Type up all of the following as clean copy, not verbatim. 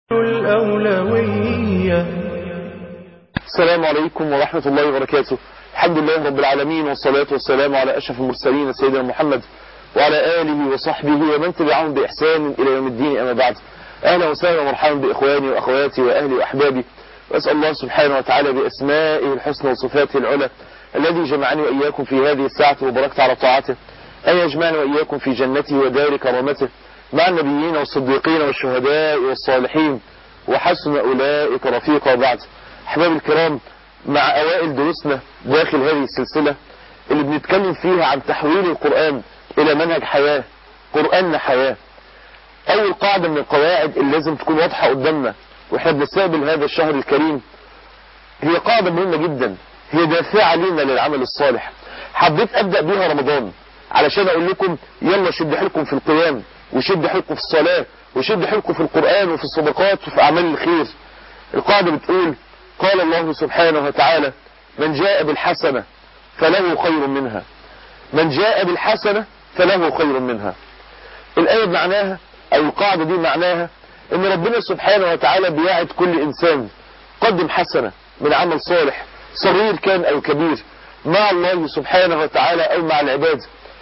الأولوية. السلام عليكم ورحمة الله وبركاته. الحمد لله رب العالمين، والصلاة والسلام على أشرف المرسلين سيدنا محمد وعلى آله وصحبه ومن تبعهم بإحسان إلى يوم الدين. أما بعد، أهلا وسهلا ومرحبا بإخواني وأخواتي وأهلي وأحبابي، وأسأل الله سبحانه وتعالى بأسمائه الحسنى وصفاته العلى الذي جمعني وإياكم في هذه الساعة وبركت على طاعته أن يجمعني وإياكم في جنته ودار كرامته مع النبيين والصديقين والشهداء والصالحين وحسن أولئك رفيقا. بعد، أحباب الكرام، مع أوائل دروسنا داخل هذه السلسلة اللي بنتكلم فيها عن تحويل القرآن إلى منهج حياة، قرآننا حياة. أول قاعدة من القواعد اللي لازم تكون واضحة قدامنا وإحنا بنستقبل هذا الشهر الكريم هي قاعدة مهمة جدا، هي دافعة لنا للعمل الصالح. حبيت أبدأ بها رمضان علشان أقول لكم يلا شد حيلكم في القيام، وشد حيلكم في الصلاة، وشد حيلكم في القرآن وفي الصدقات وفي أعمال الخير. القاعدة بتقول: قال الله سبحانه وتعالى: من جاء بالحسنة فله خير منها، من جاء بالحسنة فله خير منها. الآية معناها أو القاعدة دي معناها إن ربنا سبحانه وتعالى بيعد كل إنسان قدم حسنة من عمل صالح صغير كان أو كبير مع الله سبحانه وتعالى أو مع العباد،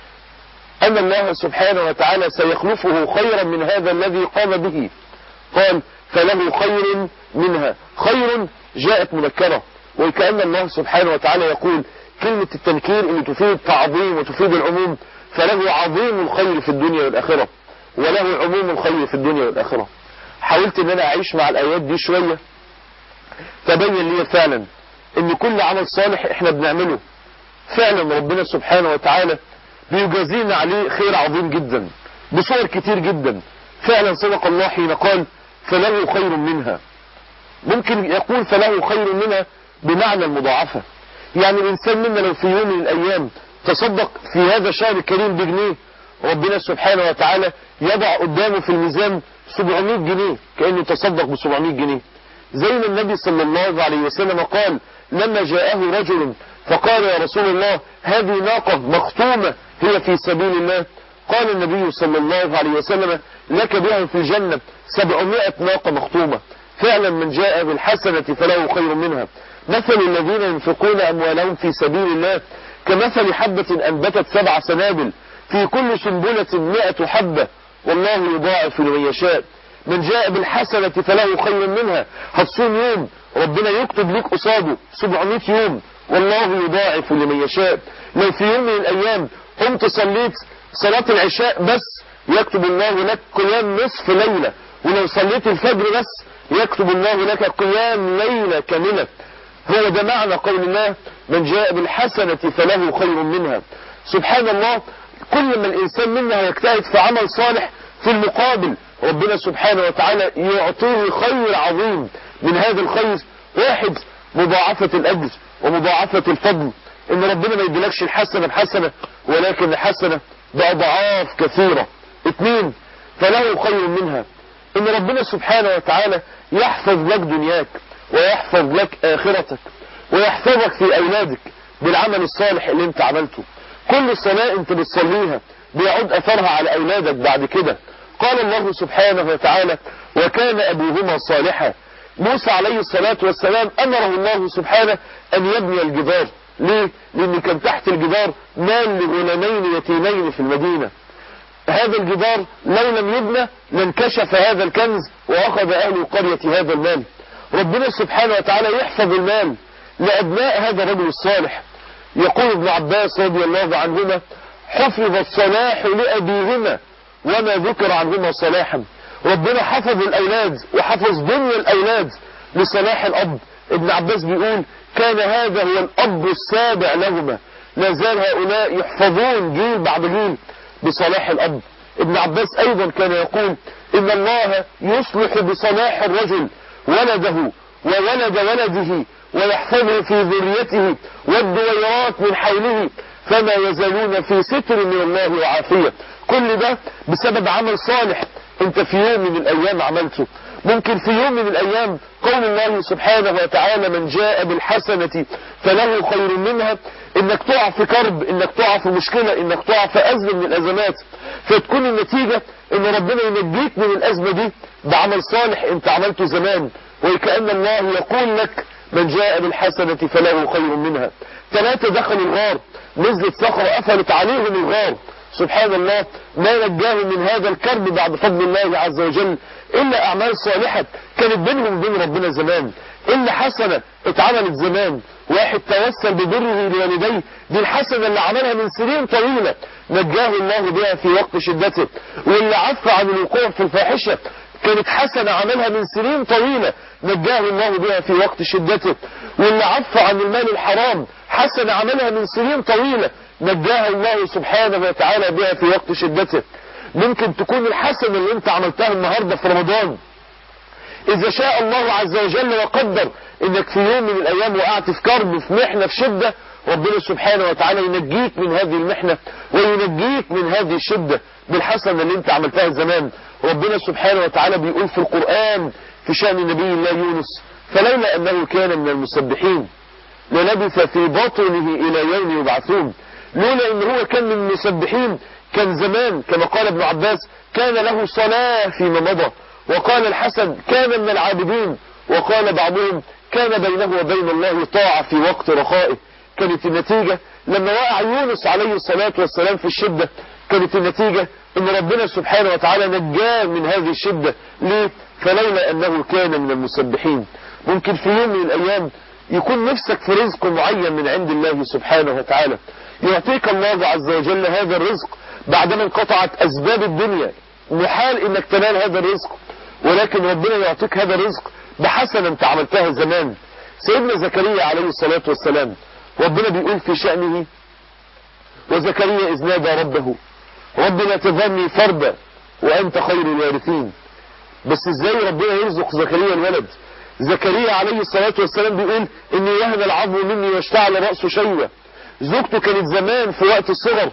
أن الله سبحانه وتعالى سيخلفه خيرا من هذا الذي قام به. قال: فله خير منها. خير جاءت منكرة، وكأن الله سبحانه وتعالى يقول كلمة التنكير اللي تفيد تعظيم وتفيد العموم، فله عظيم الخير في الدنيا والآخرة وله عموم الخير في الدنيا والآخرة. حاولت ان انا اعيش مع الآيات دي شوية، تبين لي فعلا ان كل عمل صالح احنا بنعمله فعلا ربنا سبحانه وتعالى بيجازينا عليه خير عظيم جدا بصور كتير جدا. فعلا صدق الله حين قال: فله خير منها. ممكن يقول فله خير منها بمعنى المضاعفة، يعني الإنسان منا لو في يوم من الأيام تصدق في هذا الشهر الكريم بجنيه، ربنا سبحانه وتعالى يضع قدامه في الميزان 700 جنيه كأنه تصدق ب 700 جنيه. زي ما النبي صلى الله عليه وسلم قال لما جاءه رجل فقال: يا رسول الله، هذه ناقة مختومة هي في سبيل الله. قال النبي صلى الله عليه وسلم: لك بها في الجنة 700 ناقة مختومة. فعلا من جاء بالحسنة فله خير منها. مثل الذين ينفقون أموالهم في سبيل الله كمثل حبة أنبتت 7 سنابل في كل سنبلة 100 حبة والله يضاعف لمن يشاء. من جاء بالحسنة فله خير منها. هتصوم يوم ربنا يكتب لك قصاده 700 يوم والله يضاعف لمن يشاء. لو في يوم من الأيام قمت صليت صلاة العشاء بس يكتب الله لك قيام نصف ليلة، ولو صليت الفجر بس يكتب الله لك قيام ليلة كاملة. هو ده معنى قول الله: من جاء بالحسنة فله خير منها. سبحان الله، كل ما الإنسان منا يجتهد في عمل صالح في المقابل ربنا سبحانه وتعالى يعطيه خير عظيم من هذا الخير. واحد، مضاعفة الأجر ومضاعفة الفضل، إن ربنا ما يديلكش الحسنة بحسنة ولكن الحسنة بأضعاف كثيرة. 2، فله خير منها، إن ربنا سبحانه وتعالى يحفظ لك دنياك ويحفظ لك آخرتك ويحفظك في أولادك بالعمل الصالح اللي انت عملته. كل صلاة انت بتصليها بيعود أثرها على أولادك بعد كده. قال الله سبحانه وتعالى: وكان أبوهما صالحا. موسى عليه الصلاة والسلام أمره الله سبحانه أن يبني الجدار. ليه؟ لأن كان تحت الجدار مال لغلامين يتيمين في المدينة. هذا الجدار لو لم يبنى لانكشف هذا الكنز وأخذ أهل القرية هذا المال. ربنا سبحانه وتعالى يحفظ المال لأبناء هذا الرجل الصالح. يقول ابن عباس رضي الله عنهما: حفظ الصلاح لأبيهما وما ذكر عنهما صلاحا. ربنا حفظ الأولاد وحفظ دنيا الأولاد لصلاح الأب. ابن عباس بيقول: كان هذا هو الأب السابع لهما. لا زال هؤلاء يحفظون جيل بعد جيل بصلاح الأب. ابن عباس أيضا كان يقول: إن الله يصلح بصلاح الرجل ولده وولد ولده ويحفظه في ذريته والدويرات من حوله فما يزالون في ستر من الله وعافية. كل ده بسبب عمل صالح انت في يوم من الأيام عملته. ممكن في يوم من الأيام قول الله سبحانه وتعالى: من جاء بالحسنة فله خير منها، انك تقع في كرب، انك تقع في مشكلة، انك تقع في أزمة من الأزمات فتكون النتيجة ان ربنا ينجيك من الازمة دي بعمل صالح انت عملته زمان، وكأن الله يقول لك من جاء بالحسنة فله خير منها. 3 دخلوا الغار، نزلت صخرة قفلت عليهم الغار، سبحان الله ما نجاهم من هذا الكرب بعد فضل الله عز وجل إلا أعمال صالحة كانت بينهم وبين ربنا زمان، إلا حسنة اتعملت زمان. واحد توسل ببره لوالديه، دي الحسنة اللي عملها من سنين طويلة نجاه الله بها في وقت شدته. واللي عفى عن الوقوع في الفاحشة كانت حسنة عملها من سنين طويلة نجاه الله بها في وقت شدته. واللي عفى عن المال الحرام حسنة عملها من سنين طويلة نجاه الله سبحانه وتعالى بها في وقت شدته. ممكن تكون الحسنة اللي انت عملتها النهاردة في رمضان، إذا شاء الله عز وجل وقدر إنك في يوم من الأيام وقعت في كرب في محنة في شدة، ربنا سبحانه وتعالى ينجيك من هذه المحنة وينجيك من هذه الشدة بالحسنة اللي انت عملتها زمان. ربنا سبحانه وتعالى بيقول في القرآن في شأن نبي الله يونس: فلولا أنه كان من المسبحين للبث في بطنه إلى يوم يبعثون. لولا أنه هو كان من المسبحين كان زمان كما قال ابن عباس كان له صلاة فيما مضى. وقال الحسن كان من العابدين. وقال بعضهم كان بينه وبين الله طاعة في وقت رخائه. كانت النتيجة لما وقع يونس عليه الصلاة والسلام في الشدة، كانت النتيجة ان ربنا سبحانه وتعالى نجاه من هذه الشدة. ليه؟ فلولا انه كان من المسبحين. ممكن في يوم من الايام يكون نفسك في رزق معين من عند الله سبحانه وتعالى، يعطيك الله عز وجل هذا الرزق بعدما انقطعت اسباب الدنيا، محال انك تنال هذا الرزق، ولكن ربنا يعطيك هذا الرزق بحسنة انت عملتها زمان. سيدنا زكريا عليه الصلاة والسلام ربنا بيقول في شأنه: وزكريا إذ نادى ربه رب لا تذرني فردا وأنت خير الوارثين. بس ازاي ربنا يرزق زكريا الولد؟ زكريا عليه الصلاة والسلام بيقول: إني يهن العظم مني واشتعل رأس شيبة. زوجته كانت زمان في وقت الصغر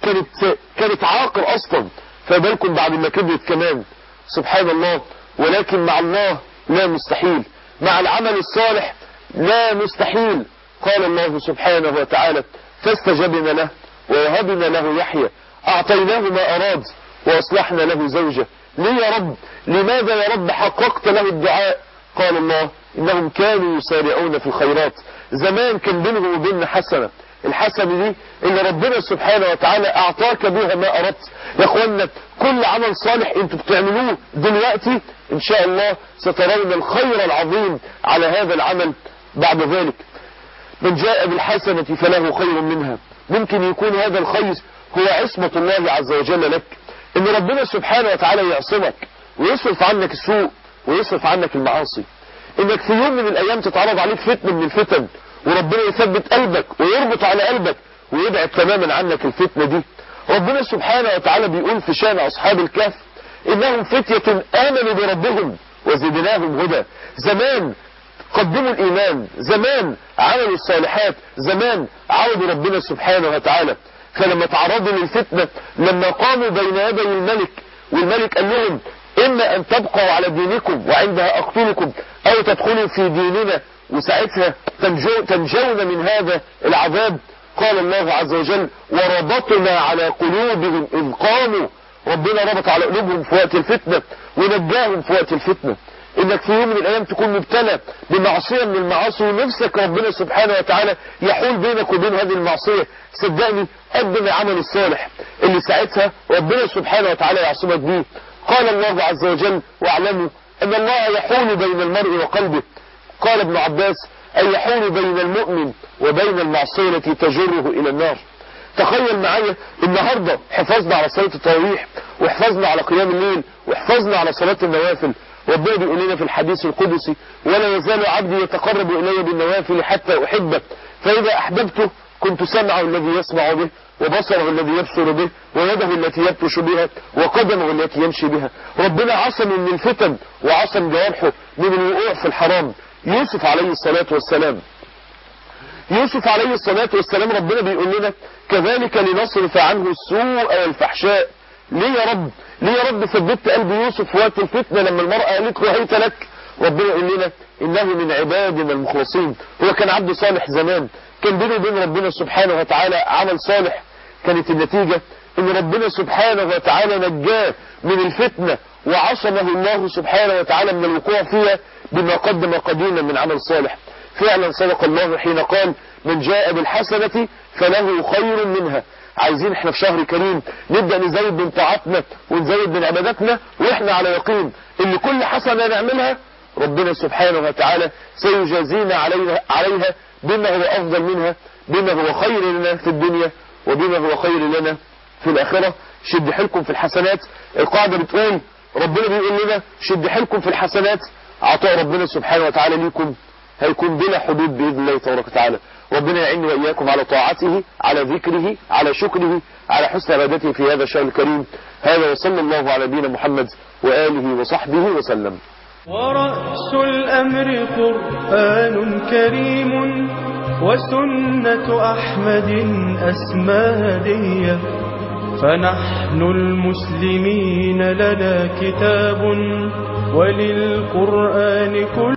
كانت عاقر أصلا، فبالكم بعد ما كبرت كمان. سبحان الله. ولكن مع الله لا مستحيل، مع العمل الصالح لا مستحيل. قال الله سبحانه وتعالى: فاستجبنا له ووهبنا له يحيى أعطيناه ما أراد وأصلحنا له زوجه. ليه يا رب؟ لماذا يا رب حققت له الدعاء؟ قال الله: إنهم كانوا يسارعون في الخيرات. زمان كان بينهم وبين حسنة، الحسنة دي اللي ربنا سبحانه وتعالى أعطاك بها ما أردت. يا أخوانا كل عمل صالح انتوا بتعملوه دلوقتي إن شاء الله سترون الخير العظيم على هذا العمل بعد ذلك. من جاء بالحسنة فله خير منها. ممكن يكون هذا الخير هو عصمة الله عز وجل لك، إن ربنا سبحانه وتعالى يعصمك ويصرف عنك السوء ويصرف عنك المعاصي. إنك في يوم من الأيام تتعرض عليك فتنة من الفتن وربنا يثبت قلبك ويربط على قلبك ويبعد تماما عنك الفتنة دي. ربنا سبحانه وتعالى بيقول في شأن أصحاب الكهف: إنهم فتية آمنوا بربهم وزدناهم هدى. زمان قدموا الإيمان، زمان عملوا الصالحات، زمان عودوا ربنا سبحانه وتعالى. فلما تعرضوا للفتنة، لما قاموا بين يدي الملك والملك قال لهم: إما أن تبقوا على دينكم وعندها أقتلكم أو تدخلوا في ديننا وساعتها تنجون من هذا العذاب. قال الله عز وجل: وربطنا على قلوبهم إذ قاموا. ربنا ربط على قلوبهم في وقت الفتنة ونجاهم في وقت الفتنة. انك في يوم من الايام تكون مبتلى بمعصية من المعاصي ونفسك ربنا سبحانه وتعالى يحول بينك وبين هذه المعصية، صدقني قدم العمل الصالح اللي ساعتها ربنا سبحانه وتعالى يعصمك بيه. قال الله عز وجل: واعلموا ان الله يحول بين المرء وقلبه. قال ابن عباس: أن يحول بين المؤمن وبين المعصية التي تجره إلى النار. تخيل معايا النهاردة حفظنا على صلاة التراويح وحفظنا على قيام الليل وحفظنا على صلاة النوافل. ربنا بيقول لنا في الحديث القدسي: ولا يزال عبدي يتقرب إلي بالنوافل حتى أحبه، فإذا أحببته كنت سمعه الذي يسمع به وبصره الذي يبصر به ويده التي يبطش بها وقدمه التي يمشي بها. ربنا عصم من الفتن وعصم جوارحه من الوقوع في الحرام. يوسف عليه الصلاة والسلام ربنا بيقول لنا: كذلك لنصرف عنه السوء والفحشاء. ليه يا رب ثبت قلب يوسف في وقت الفتنة لما المرأة قالت له: هيت لك؟ ربنا يقول لنا: إنه من عبادنا المخلصين. هو كان عبد صالح زمان، كان بينه وبين ربنا سبحانه وتعالى عمل صالح. كانت النتيجة ان ربنا سبحانه وتعالى نجاه من الفتنة وعصمه الله سبحانه وتعالى من الوقوع فيها بما قدم قديما من عمل صالح. فعلا صدق الله حين قال من جاء بالحسنة فله خير منها. عايزين احنا في شهر كريم نبدأ نزود من طاعتنا ونزود من عباداتنا، واحنا على يقين ان كل حسنة نعملها ربنا سبحانه وتعالى سيجازينا عليها بما هو افضل منها، بما هو خير لنا في الدنيا وبما هو خير لنا في الآخرة. شد حيلكم في الحسنات. القاعدة بتقول ربنا بيقول لنا شد حيلكم في الحسنات، عطاء ربنا سبحانه وتعالى ليكم هيكون بلا حدود بإذن الله تبارك وتعالى. ربنا يعيني وإياكم على طاعته، على ذكره، على شكره، على حسن عبادته في هذا الشهر الكريم. هذا وصلى الله على نبينا محمد وآله وصحبه وسلم. ورأس الأمر قرآن كريم وسنة أحمد أسمى هدية، فنحن المسلمين لنا كتاب وللقرآن كل